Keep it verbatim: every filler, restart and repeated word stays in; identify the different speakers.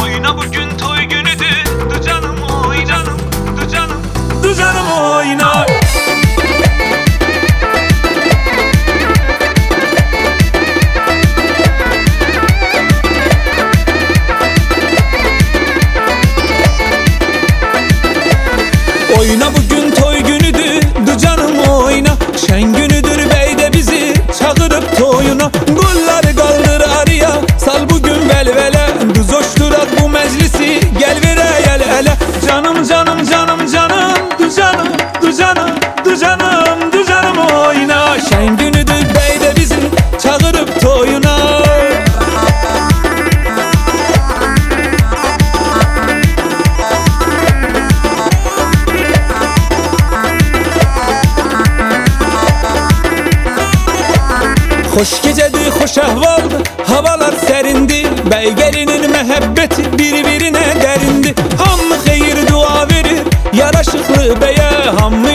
Speaker 1: Oyna bugün toy günüdür. Du canım oy canım, du canım,
Speaker 2: Du canım oyna. Oyna bugün toy günüdür, du canım oyna. Şen günüdür bey de bizi çağırıp toyuna. Gulları kaldır arıya, sal bugün velvele. Du coşturak bu meclisi, gel vere gel hele. Canım canım canım canım, du canım, du canım, du canım, du canım oyna. Şen günüdür bey de bizi çağırıp toyuna. Hoş gecedi, hoş ahvaldı, havalar serindi. Bey gelinin mehabbeti birbirine derindi. Hamı hayır dua verir, yaraşıklı beye. Hamı